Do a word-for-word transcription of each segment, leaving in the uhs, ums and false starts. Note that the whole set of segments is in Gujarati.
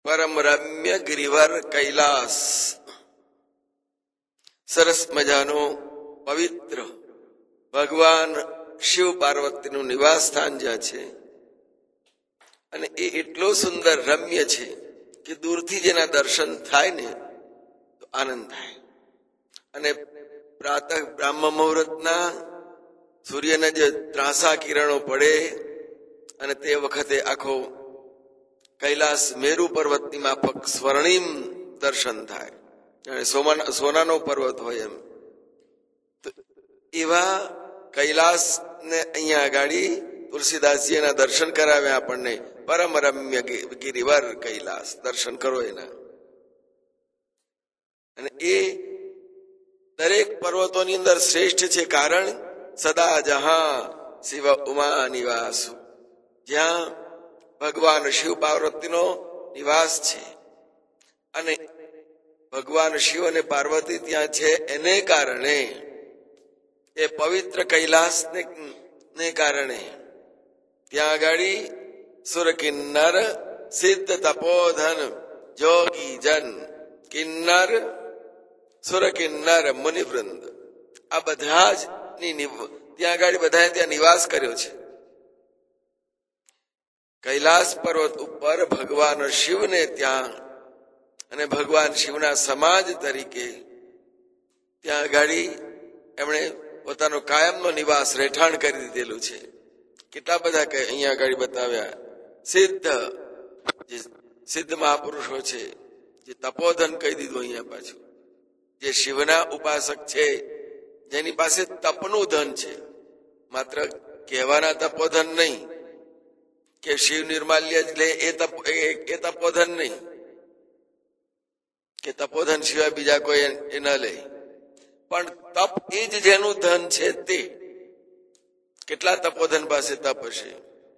પરમ રમ્ય ગિરિવર કૈલાસ, સરસ મજાનો પવિત્ર ભગવાન શિવ પાર્વતીનું નિવાસ સ્થાન જ્યાં છે, અને એ એટલો સુંદર રમ્ય છે કે દૂરથી જેના દર્શન થાય ને તો આનંદ થાય. અને પ્રાતઃ બ્રાહ્મ મુહૂર્તના સૂર્યના જે ત્રાસા કિરણો પડે અને તે વખતે આખો કૈલાસ મેરુ પર્વતની માફક સ્વર્ણિમ દર્શન થાય, જાણે સોનાનો પર્વત હોય એમ. તો એવા કૈલાસ ને અહીંયા આગાડી તુલસીદાસજી એના દર્શન કરાવ્યા આપણને. પરમ રમ્ય ગિરિવર કૈલાસ, દર્શન કરો એના. અને એ દરેક પર્વતોની અંદર શ્રેષ્ઠ છે, કારણ સદા જહા શિવ ઉમા નિવાસુ, જ્યાં ભગવાન શિવ પાર્વતીનો નિવાસ છે. અને ભગવાન શિવ અને પાર્વતી ત્યાં છે એને કારણે, એ પવિત્ર કૈલાસ ને કારણે ત્યાં આગળ સુર કિન્નર સિદ્ધ તપોધન જોગી જન, કિન્નર સુર કિન્નર મુનિવૃંદ, આ બધા જ ત્યાં આગળ બધાએ ત્યાં નિવાસ કર્યો છે. કૈલાસ પર્વત ઉપર ભગવાન શિવને ત્યાં, અને ભગવાન શિવના સમાજ તરીકે ત્યાં આગળ એમણે પોતાનો કાયમનો નિવાસ રહેઠાણ કરી દીધેલું છે. કેટલા બધા અહીંયા આગળ બતાવ્યા. સિદ્ધ, જે સિદ્ધ મહાપુરુષો છે, જે તપોધન કહી દીધું અહીંયા પાછું, જે શિવના ઉપાસક છે, જેની પાસે તપનું ધન છે, માત્ર કહેવાના તપોધન નહીં, કે શિવ નિર્માલ્ય જ લે એ તપ એ તપોધન નહીં, કે તપોધન સિવાય બીજા કોઈ એ ન લે, પણ તપ એ જ જેનું ધન છે તે. કેટલા તપોધન પાસે તપ હશે,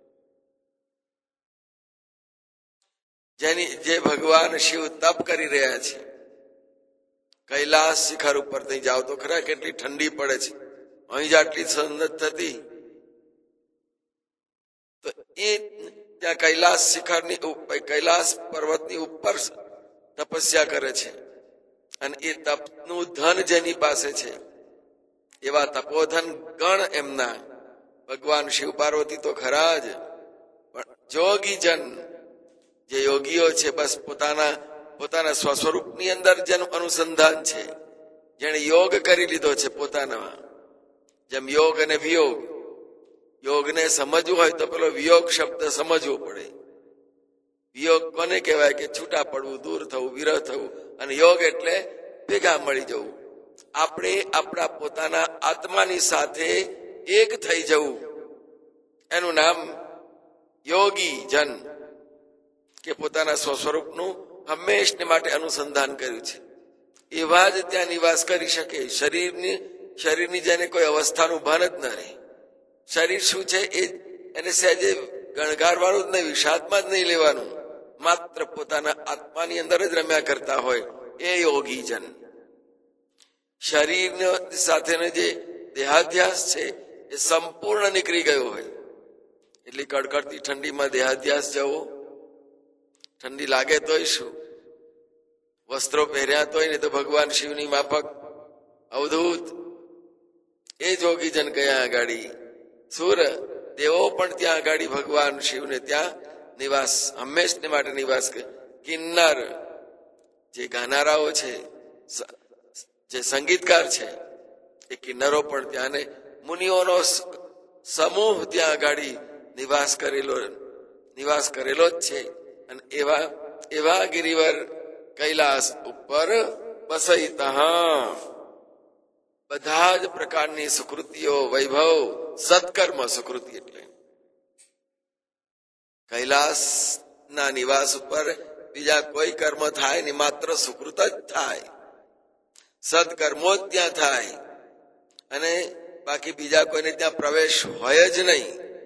જેની જે ભગવાન શિવ તપ કરી રહ્યા છે. કૈલાસ શિખર ઉપર થઈ જાઓ તો ખરા કેટલી ઠંડી પડે છે, અહીં જ આટલી ઠંડક થતી. તો એ ત્યાં કૈલાસ શિખરની કૈલાસ પર્વતની ઉપર તપસ્યા કરે છે, અને એ તપનું ધન જેની પાસે છે, એવા તપોધન ગણ એમના ભગવાન શિવ પાર્વતી તો ખરા જ, પણ જોગી જન, જે યોગીઓ છે, બસ પોતાના પોતાના સ્વસ્વરૂપની અંદર જેનું અનુસંધાન છે, જેને યોગ કરી લીધો છે પોતાના. જેમ યોગ અને વિયોગ, યોગને સમજવું હોય તો પેલો વિયોગ શબ્દ સમજવો પડે. વિયોગ કોને કહેવાય? કે છૂટા પડવું, દૂર થવું, વિરહ થવું. અને યોગ એટલે ભેગા મળી જવું. આપણે આપણા પોતાના આત્માની સાથે એક થઈ જવું, એનું નામ યોગી જન, કે પોતાના સ્વસ્વરૂપનું હંમેશને માટે અનુસંધાન કર્યું છે. એવા જ ત્યાં નિવાસ કરી શકે. શરીરની શરીરની જેને કોઈ અવસ્થાનું ભાન જ ન રહે. શરીર શું છે એ એને સહેજે ગણગારવાનું જ નહીં, વિષાદમાં જ નહીં લેવાનું, માત્ર પોતાના આત્માની અંદર જ રમ્યા કરતા હોય એ યોગી જન. શરીર સાથેનો જે દેહાધ્યાસ છે એ સંપૂર્ણ નીકળી ગયો હોય. એટલી કડકડતી ઠંડીમાં દેહાધ્યાસ જવો, ઠંડી લાગે તોય શું, વસ્ત્રો પહેર્યા તોય ને તો ભગવાન શિવની માફક અવધૂત એ જોગીજન કયા આગાડી. સુર દેવો પણ ત્યાં આગાડી ભગવાન શિવને ત્યાં નિવાસ, હંમેશને માટે નિવાસ કરે. કિન્નર, જે ગાનારાઓ છે, જે સંગીતકાર છે, એ કિન્નરો પણ ત્યાં, ને મુનિઓનો સમૂહ ત્યાં આગાડી નિવાસ કરેલો નિવાસ કરેલો જ છે. અને એવા એવા ગિરિવર કૈલાસ ઉપર બસઈ તહા બધા જ પ્રકારની સુકૃતિઓ, વૈભવ, સત્કર્મ. સુકૃતિ એટલે કૈલાસ ના નિવાસ ઉપર બીજા કોઈ કર્મ થાય નહીં, માત્ર સુકૃત જ થાય, સત્કર્મો જ ત્યાં થાય, અને બાકી બીજા કોઈને ત્યાં પ્રવેશ હોય જ નહીં.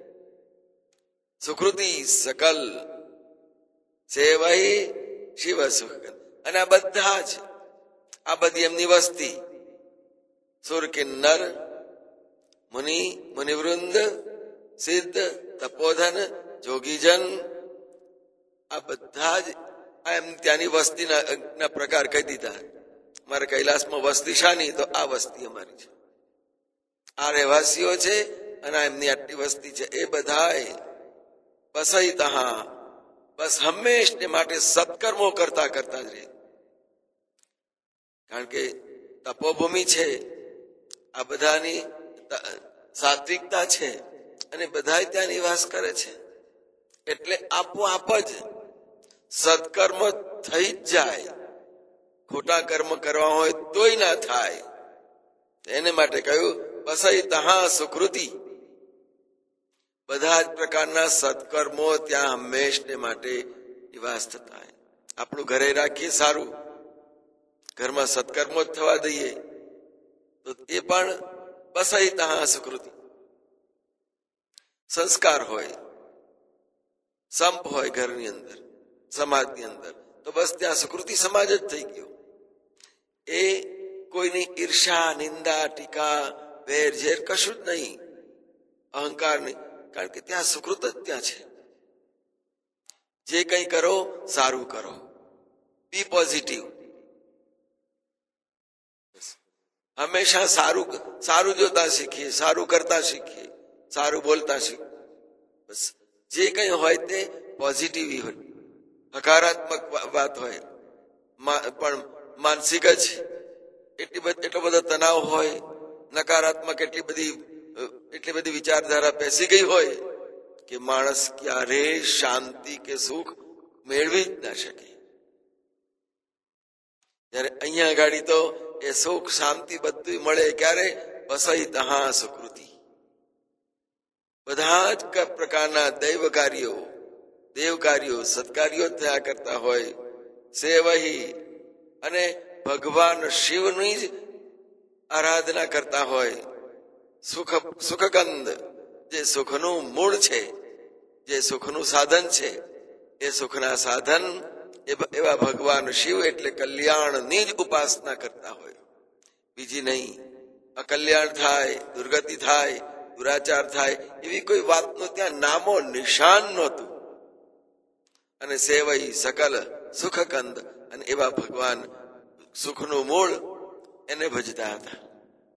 સુકૃતિ સકલ સેવાઈ શિવ સુખ. અને આ બધા જ, આ બધી એમની વસ્તી, સુર કિન્નર મુનિ મુનિવૃંદ, સિદ્ધ તપોધન જોગીજન, આ બધા જ આ એમ ત્યાંની વસ્તીના પ્રકાર કહી દીધા. મારે કૈલાસમાં વસ્તી શાની? તો આ વસ્તી અમારી છે, આ રહેવાસીઓ છે અને એમની આટલી વસ્તી છે. એ બધા બસઈ તહા, બસ હંમેશને માટે સત્કર્મો કરતા કરતા જ રહે. કારણ કે તપોભૂમિ છે, આ બધાની સાત્વિકતા છે અને બધા ત્યાં નિવાસ કરે છે. એટલે આપોઆપ જ સત્કર્મ થઈ જ જાય. ખોટા કર્મ કરવા હોય તોય ના થાય. એને માટે કહ્યું બસઈ તહા સુકૃતિ. બધા જ પ્રકારના સત્કર્મો ત્યાં હંમેશને માટે નિવાસ થતા હોય. આપણું ઘરે રાખીએ સારું, ઘરમાં સત્કર્મો જ થવા દઈએ તો એ પણ બસઈ તહા સુકૃતિ. સંસ્કાર હોય, સંપ હોય ઘરની અંદર, સમાજની અંદર, તો બસ ત્યાં સુકૃતિ સમાજ જ થઈ ગયો. એ કોઈની ઈર્ષા, નિંદા, ટીકા, વેર ઝેર કશું જ નહીં, અહંકાર નહીં. કારણ કે ત્યાં સુકૃત જ ત્યાં છે. જે કંઈ કરો સારું કરો, બી પોઝિટિવ. હંમેશા સારું સારું જોતા શીખીએ, સારું કરતા શીખીએ, સારું બોલતા શીખીએ. બસ જે કંઈ હોય તે પોઝિટિવ હોય, હકારાત્મક વાત હોય. પણ માનસિક જ એટલી બધી એટલો બધો તણાવ હોય, નકારાત્મક એટલી બધી એટલી બધી વિચારધારા બેસી ગઈ હોય કે માણસ ક્યારે શાંતિ કે સુખ મેળવી જ ના શકે. ત્યારે અહીંયા આગળ તો એ સુખ શાંતિ બધું મળે ક્યારે? બસઈ તહા સુકૃતિ. બધા જ પ્રકારના દૈવ કાર્યો, દેવ કાર્યો, સત્કાર્યો થયા કરતા હોય. સેવહી, અને ભગવાન શિવની જ આરાધના કરતા હોય. સુખ સુખકંદ, જે સુખનું મૂળ છે, જે સુખનું સાધન છે, એ સુખના સાધન એવા ભગવાન શિવ એટલે કલ્યાણની જ ઉપાસના કરતા હોય, બીજી નહીં. અકલ્યાણ થાય, દુર્ગતિ થાય, દુરાચાર થાય એવી કોઈ વાતનું ત્યાં નામો નિશાન નહોતું. અને સેવઈ સકલ સુખકંદ, અને એવા ભગવાન સુખનું મૂળ એને ભજતા હતા.